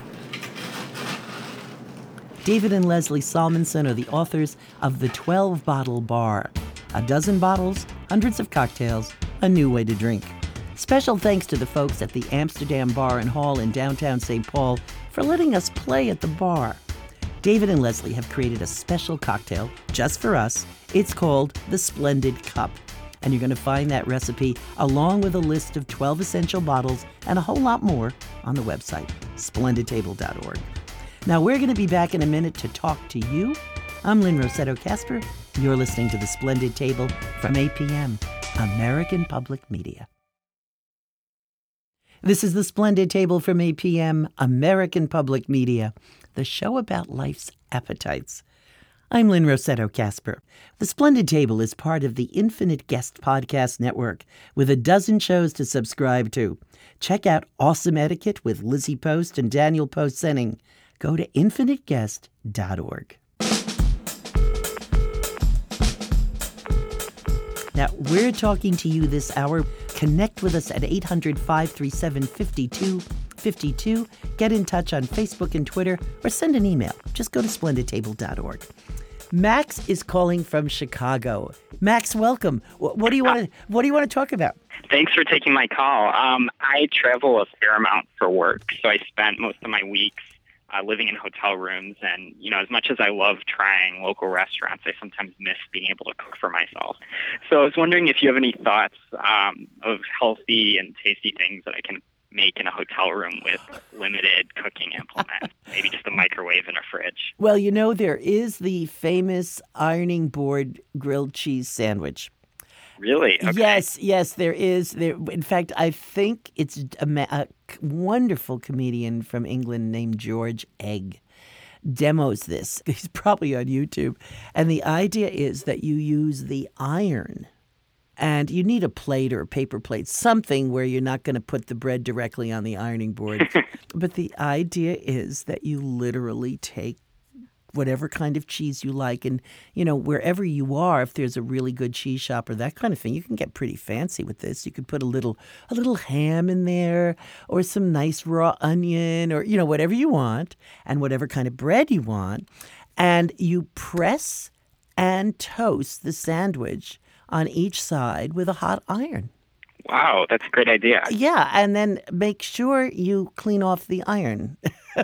David and Leslie Salmonson are the authors of The twelve-Bottle Bar. A dozen bottles, hundreds of cocktails, a new way to drink. Special thanks to the folks at the Amsterdam Bar and Hall in downtown Saint Paul for letting us play at the bar. David and Leslie have created a special cocktail just for us. It's called the Splendid Cup. And you're going to find that recipe along with a list of twelve essential bottles and a whole lot more on the website, splendid table dot org. Now, we're going to be back in a minute to talk to you. I'm Lynn Rossetto Kasper. You're listening to The Splendid Table from A P M, American Public Media. This is The Splendid Table from A P M, American Public Media, the show about life's appetites. I'm Lynn Rossetto Kasper. The Splendid Table is part of the Infinite Guest Podcast Network, with a dozen shows to subscribe to. Check out Awesome Etiquette with Lizzie Post and Daniel Post-Senning. Go to infinite guest dot org. Now, we're talking to you this hour. Connect with us at eight hundred, five three seven, five two five two. Get in touch on Facebook and Twitter, or send an email. Just go to splendid table dot org. Max is calling from Chicago. Max, welcome. What, what do you want to What do you want to talk about? Thanks for taking my call. Um, I travel a fair amount for work, so I spent most of my weeks uh, living in hotel rooms. And, you know, as much as I love trying local restaurants, I sometimes miss being able to cook for myself. So I was wondering if you have any thoughts um, of healthy and tasty things that I can make in a hotel room with limited cooking implements, maybe just a microwave and a fridge. Well, you know, there is the famous ironing board grilled cheese sandwich. Really? Okay. Yes, yes, there is. There, in fact, I think it's a, ma- a wonderful comedian from England named George Egg demos this. He's probably on YouTube. And the idea is that you use the iron, and you need a plate or a paper plate, something where you're not going to put the bread directly on the ironing board. But the idea is that you literally take whatever kind of cheese you like. And, you know, wherever you are, if there's a really good cheese shop or that kind of thing, you can get pretty fancy with this. You could put a little a little ham in there or some nice raw onion or, you know, whatever you want and whatever kind of bread you want. And you press and toast the sandwich on each side with a hot iron. Wow, that's a great idea. Yeah, and then make sure you clean off the iron.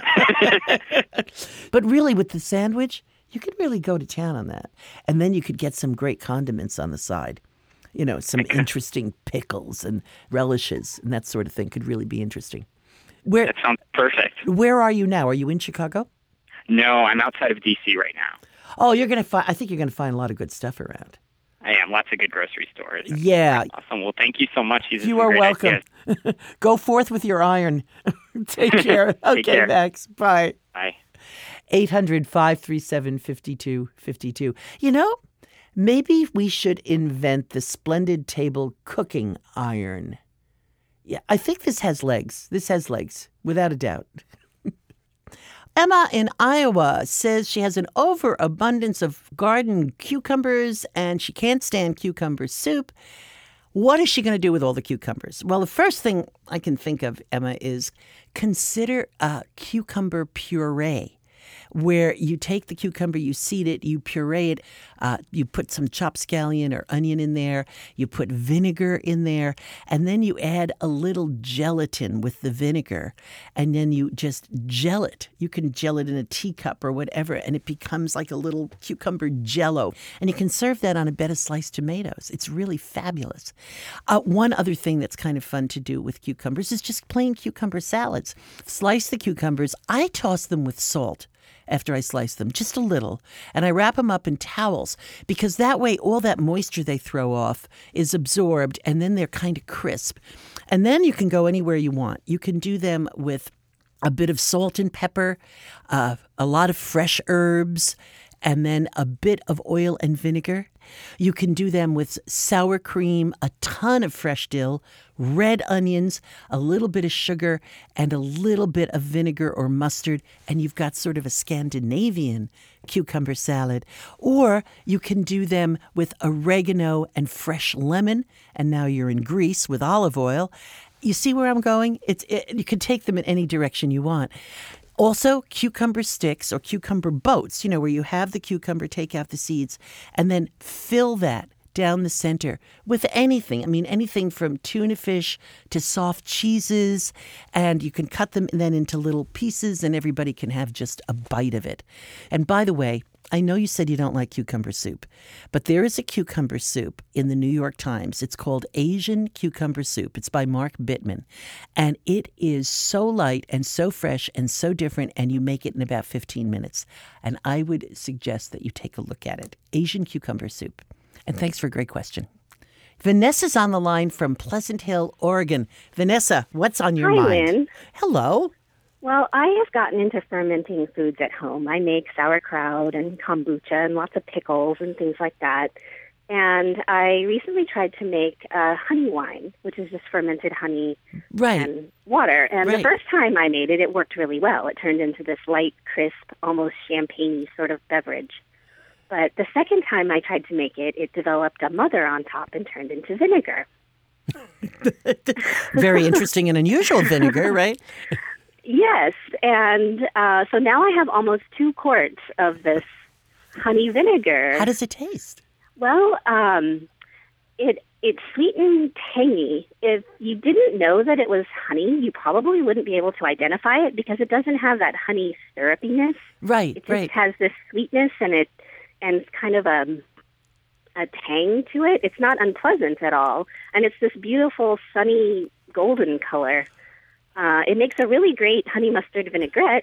But really, with the sandwich, you could really go to town on that. And then you could get some great condiments on the side. You know, some interesting pickles and relishes and that sort of thing could really be interesting. Where, that sounds perfect. Where are you now? Are you in Chicago? No, I'm outside of D C right now. Oh, you're going to find, I think you're going to find a lot of good stuff around. I am. Lots of good grocery stores. Yeah. Awesome. Well, thank you so much. These you are, are welcome. Go forth with your iron. Take care. Take okay, care. Max. Bye. Bye. eight hundred, five three seven, five two five two. You know, maybe we should invent the splendid table cooking iron. Yeah, I think this has legs. This has legs, without a doubt. Emma in Iowa says she has an overabundance of garden cucumbers and she can't stand cucumber soup. What is she going to do with all the cucumbers? Well, the first thing I can think of, Emma, is consider a cucumber puree, where you take the cucumber, you seed it, you puree it, uh, you put some chopped scallion or onion in there, you put vinegar in there, and then you add a little gelatin with the vinegar, and then you just gel it. You can gel it in a teacup or whatever, and it becomes like a little cucumber jello. And you can serve that on a bed of sliced tomatoes. It's really fabulous. Uh, one other thing that's kind of fun to do with cucumbers is just plain cucumber salads. Slice the cucumbers. I toss them with salt after I slice them, just a little, and I wrap them up in towels because that way all that moisture they throw off is absorbed and then they're kind of crisp. And then you can go anywhere you want. You can do them with a bit of salt and pepper, uh, a lot of fresh herbs, and then a bit of oil and vinegar. You can do them with sour cream, a ton of fresh dill, red onions, a little bit of sugar, and a little bit of vinegar or mustard, and you've got sort of a Scandinavian cucumber salad. Or you can do them with oregano and fresh lemon, and now you're in Greece with olive oil. You see where I'm going? It's it, you can take them in any direction you want. Also, cucumber sticks or cucumber boats, you know, where you have the cucumber, take out the seeds, and then fill that down the center with anything. I mean, anything from tuna fish to soft cheeses, and you can cut them then into little pieces, and everybody can have just a bite of it. And by the way, I know you said you don't like cucumber soup, but there is a cucumber soup in the New York Times. It's called Asian Cucumber Soup. It's by Mark Bittman. And it is so light and so fresh and so different, and you make it in about fifteen minutes. And I would suggest that you take a look at it. Asian Cucumber Soup. And thanks for a great question. Vanessa's on the line from Pleasant Hill, Oregon. Vanessa, what's on your Hi, mind? Lynn. Hello. Well, I have gotten into fermenting foods at home. I make sauerkraut and kombucha and lots of pickles and things like that. And I recently tried to make uh, honey wine, which is just fermented honey right. and water. And right. the first time I made it, it worked really well. It turned into this light, crisp, almost champagne-y sort of beverage. But the second time I tried to make it, it developed a mother on top and turned into vinegar. Very interesting and unusual vinegar, right? Yes, and uh, so now I have almost two quarts of this honey vinegar. How does it taste? Well, um, it it's sweet and tangy. If you didn't know that it was honey, you probably wouldn't be able to identify it because it doesn't have that honey syrupiness. Right, It just right. has this sweetness and it and it's kind of a a tang to it. It's not unpleasant at all, and it's this beautiful sunny golden color. Uh, it makes a really great honey mustard vinaigrette,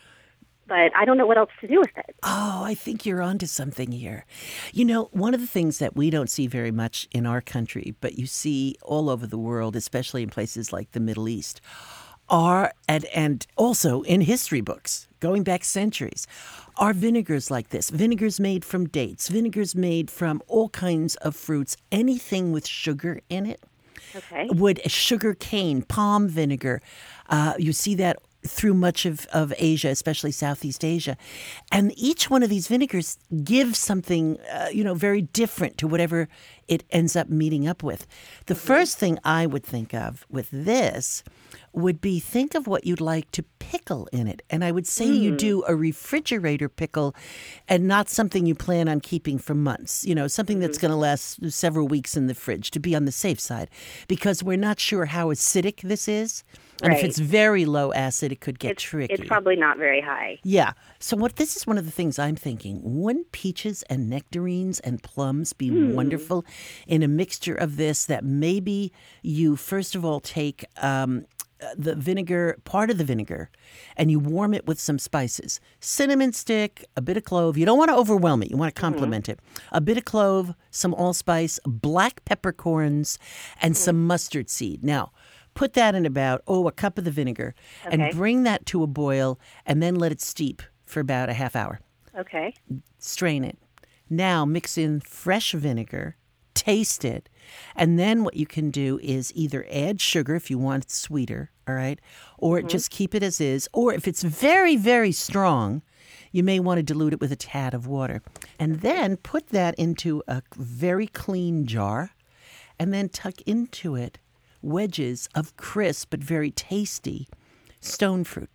but I don't know what else to do with it. Oh, I think you're onto something here. You know, one of the things that we don't see very much in our country, but you see all over the world, especially in places like the Middle East, are, and, and also in history books, going back centuries, are vinegars like this. Vinegars made from dates, vinegars made from all kinds of fruits, anything with sugar in it. Okay. Would sugar cane, palm vinegar. Uh, you see that through much of, of Asia, especially Southeast Asia. And each one of these vinegars gives something, uh, you know, very different to whatever it ends up meeting up with. The mm-hmm. first thing I would think of with this would be think of what you'd like to pickle in it. And I would say mm. you do a refrigerator pickle and not something you plan on keeping for months. You know, something mm-hmm. that's going to last several weeks in the fridge to be on the safe side because we're not sure how acidic this is. And right. if it's very low acid, it could get it's, tricky. It's probably not very high. Yeah. So what this is one of the things I'm thinking. Wouldn't peaches and nectarines and plums be mm. wonderful in a mixture of this that maybe you first of all take um, the vinegar, part of the vinegar, and you warm it with some spices. Cinnamon stick, a bit of clove. You don't want to overwhelm it. You want to complement mm-hmm. it. A bit of clove, some allspice, black peppercorns, and mm. some mustard seed. Now, put that in about, oh, a cup of the vinegar okay. and bring that to a boil and then let it steep for about a half hour. Okay. Strain it. Now mix in fresh vinegar, taste it, and then what you can do is either add sugar if you want it sweeter, all right, or mm-hmm. just keep it as is, or if it's very, very strong, you may want to dilute it with a tad of water. And then put that into a very clean jar and then tuck into it wedges of crisp but very tasty stone fruit.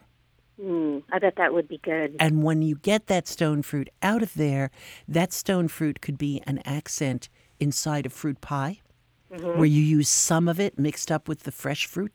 Mm, I bet that would be good. And when you get that stone fruit out of there, that stone fruit could be an accent inside a fruit pie mm-hmm. where you use some of it mixed up with the fresh fruit.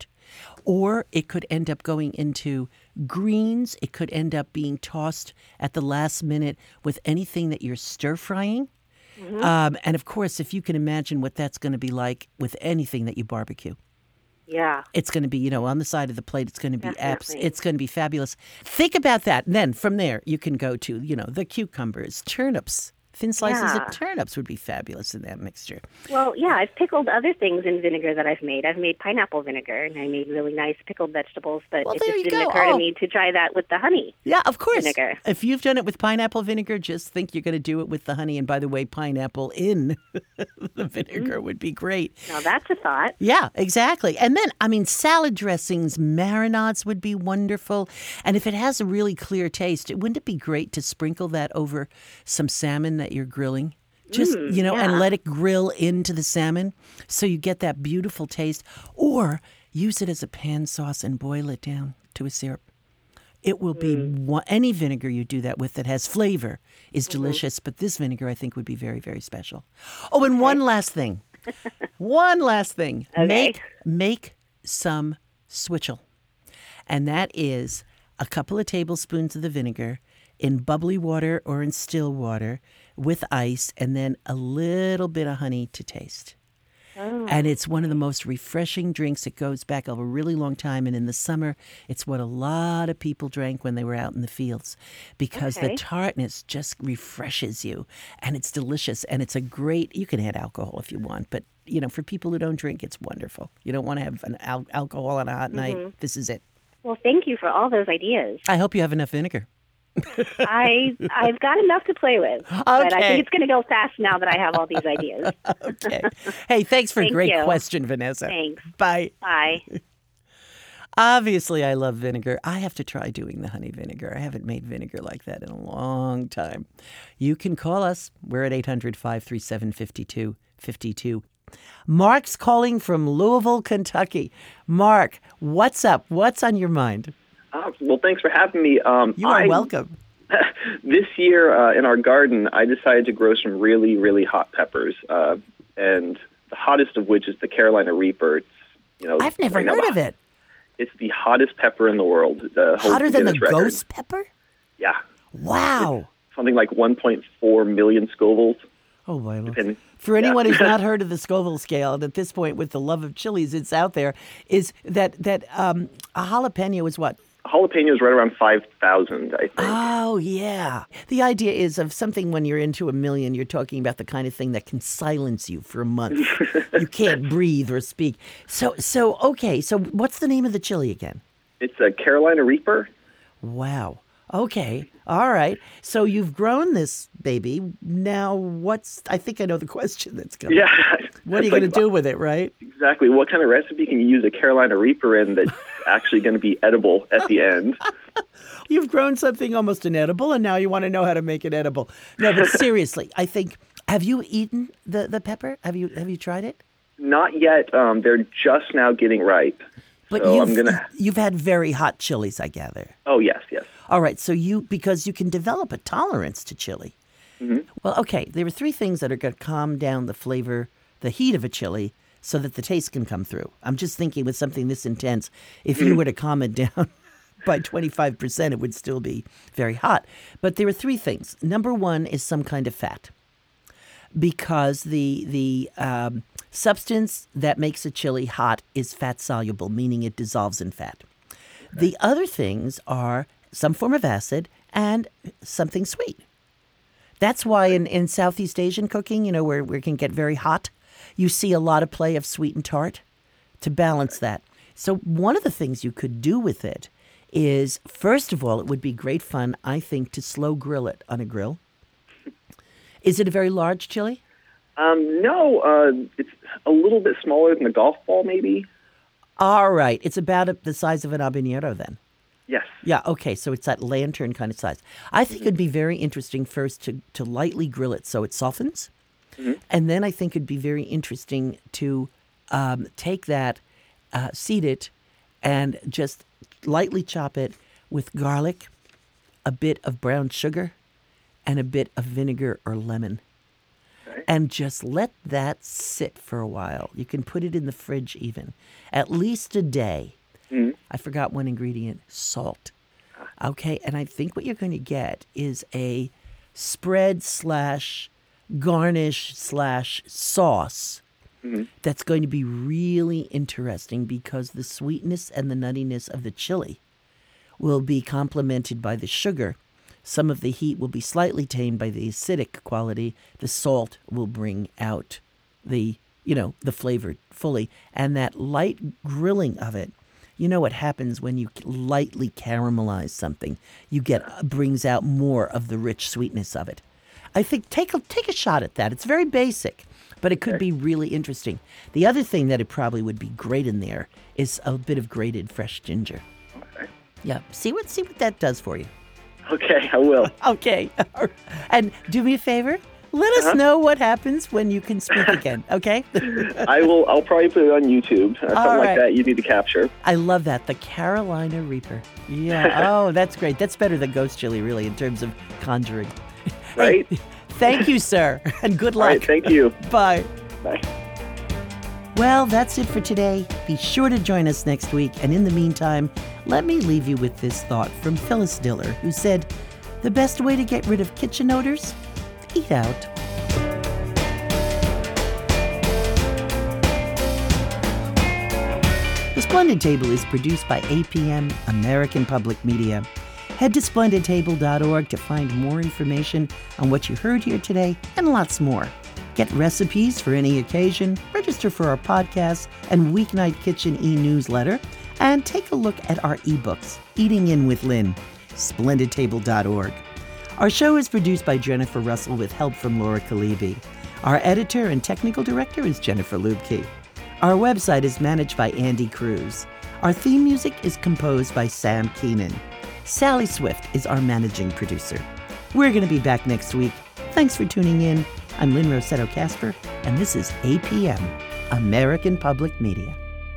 Or it could end up going into greens. It could end up being tossed at the last minute with anything that you're stir-frying. Mm-hmm. Um, and, of course, if you can imagine what that's going to be like with anything that you barbecue. Yeah. It's going to be, you know, on the side of the plate, it's going to be abs- it's going to be fabulous. Think about that. And then from there, you can go to, you know, the cucumbers, turnips. Thin slices yeah. of turnips would be fabulous in that mixture. Well, yeah, I've pickled other things in vinegar that I've made. I've made pineapple vinegar, and I made really nice pickled vegetables, but well, it just didn't go. occur oh. to me to try that with the honey. Yeah, of course. Vinegar. If you've done it with pineapple vinegar, just think you're going to do it with the honey. And by the way, pineapple in the vinegar mm. would be great. Now, that's a thought. Yeah, exactly. And then, I mean, salad dressings, marinades would be wonderful. And if it has a really clear taste, wouldn't it be great to sprinkle that over some salmon that you're grilling? Just, mm, you know, yeah. and let it grill into the salmon so you get that beautiful taste. Or use it as a pan sauce and boil it down to a syrup. It will be mm. one, any vinegar you do that with that has flavor is mm-hmm. delicious. But this vinegar, I think, would be very, very special. Oh, and okay. one last thing. one last thing. Okay. Make, make some switchel. And that is a couple of tablespoons of the vinegar in bubbly water or in still water with ice, and then a little bit of honey to taste. Oh. And it's one of the most refreshing drinks. It goes back a really long time, and in the summer, it's what a lot of people drank when they were out in the fields because okay. the tartness just refreshes you, and it's delicious, and it's a great, you can add alcohol if you want, but you know, for people who don't drink, it's wonderful. You don't want to have an al- alcohol on a hot mm-hmm. night. This is it. Well, thank you for all those ideas. I hope you have enough vinegar. I, I've got enough to play with, okay. but I think it's going to go fast now that I have all these ideas. Okay. Hey, thanks for Thank a great you. question, Vanessa. Thanks. Bye. Bye. Obviously, I love vinegar. I have to try doing the honey vinegar. I haven't made vinegar like that in a long time. You can call us. We're at eight hundred, five three seven, five two five two. Mark's calling from Louisville, Kentucky. Mark, what's up? What's on your mind? Uh, well, thanks for having me. Um, you are I, welcome. This year uh, in our garden, I decided to grow some really, really hot peppers. Uh, and the hottest of which is the Carolina Reaper. It's, you know, I've never right now heard the- of it. It's the hottest pepper in the world. Uh, holds Hotter than the Guinness record. ghost pepper? Yeah. Wow. Something like one point four million Scovilles. Oh, my Lord. Depending- For anyone yeah. who's not heard of the Scoville scale, and at this point with the love of chilies, it's out there, is that, that um, a jalapeno is what? A jalapeno is right around five thousand, I think. Oh, yeah. The idea is of something when you're into a million, you're talking about the kind of thing that can silence you for a month. You can't breathe or speak. So, so okay, so what's the name of the chili again? It's a Carolina Reaper. Wow. Okay. All right. So you've grown this baby. Now what's, I think I know the question that's coming. Yeah. What are you It's going like, to do with it, right? Exactly. What kind of recipe can you use a Carolina Reaper in that's actually going to be edible at the end? You've grown something almost inedible, and now you want to know how to make it edible. No, but seriously, I think, have you eaten the, the pepper? Have you have you tried it? Not yet. Um, they're just now getting ripe. But so you've, I'm gonna. you've had very hot chilies, I gather. Oh yes, yes. All right, so you, because you can develop a tolerance to chili. Mm-hmm. Well, okay, there are three things that are going to calm down the flavor, the heat of a chili, so that the taste can come through. I'm just thinking with something this intense, if you were to calm it down by twenty-five percent, it would still be very hot. But there are three things. Number one is some kind of fat, because the the um, substance that makes a chili hot is fat soluble, meaning it dissolves in fat. The other things are some form of acid and something sweet. That's why in, in Southeast Asian cooking, you know, where, where it can get very hot, you see a lot of play of sweet and tart to balance that. So one of the things you could do with it is, first of all, it would be great fun, I think, to slow grill it on a grill. Is it a very large chili? Um, no, uh, it's a little bit smaller than a golf ball, maybe. All right. It's about the size of an habanero then. Yes. Yeah, okay, so it's that lantern kind of size. I think it'd be very interesting first to, to lightly grill it so it softens. Mm-hmm. And then I think it'd be very interesting to um, take that, uh, seed it, and just lightly chop it with garlic, a bit of brown sugar, and a bit of vinegar or lemon. Okay. And just let that sit for a while. You can put it in the fridge even, at least a day. Mm-hmm. I forgot one ingredient, salt. Okay, and I think what you're going to get is a spread slash garnish slash sauce mm-hmm. that's going to be really interesting because the sweetness and the nuttiness of the chili will be complemented by the sugar. Some of the heat will be slightly tamed by the acidic quality. The salt will bring out the, you know, the flavor fully. And that light grilling of it, you know what happens when you lightly caramelize something? You get brings out more of the rich sweetness of it. I think take a take a shot at that. It's very basic, but it could okay. be really interesting. The other thing that it probably would be great in there is a bit of grated fresh ginger. Okay. Yeah, see what see what that does for you. Okay, I will. Okay, and do me a favor. Let us uh-huh. know what happens when you can speak again, okay? I will. I'll probably put it on YouTube. Uh, something right. like that you need to capture. I love that. The Carolina Reaper. Yeah. Oh, that's great. That's better than ghost chili, really, in terms of conjuring. Right? Hey, thank you, sir, and good luck. All right, thank you. Bye. Bye. Well, that's it for today. Be sure to join us next week. And in the meantime, let me leave you with this thought from Phyllis Diller, who said, the best way to get rid of kitchen odors? Eat out. The Splendid Table is produced by A P M, American Public Media. Head to splendid table dot org to find more information on what you heard here today and lots more. Get recipes for any occasion, register for our podcast and Weeknight Kitchen e-newsletter, and take a look at our ebooks, Eating In with Lynn, splendid table dot org. Our show is produced by Jennifer Russell with help from Laura Kalibi. Our editor and technical director is Jennifer Lubke. Our website is managed by Andy Cruz. Our theme music is composed by Sam Keenan. Sally Swift is our managing producer. We're going to be back next week. Thanks for tuning in. I'm Lynn Rossetto Casper, and this is A P M, American Public Media.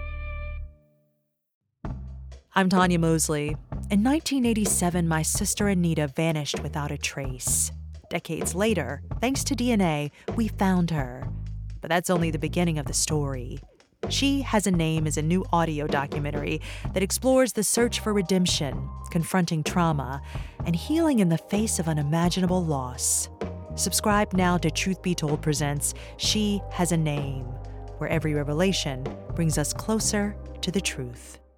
I'm Tanya Mosley. In nineteen eighty-seven, my sister Anita vanished without a trace. Decades later, thanks to D N A, we found her. But But that's only the beginning of the story. She Has a Name is a new audio documentary that explores the search for redemption, confronting trauma, and healing in the face of unimaginable loss. Subscribe now to Truth Be Told presents She Has a Name, where every revelation brings us closer to the truth.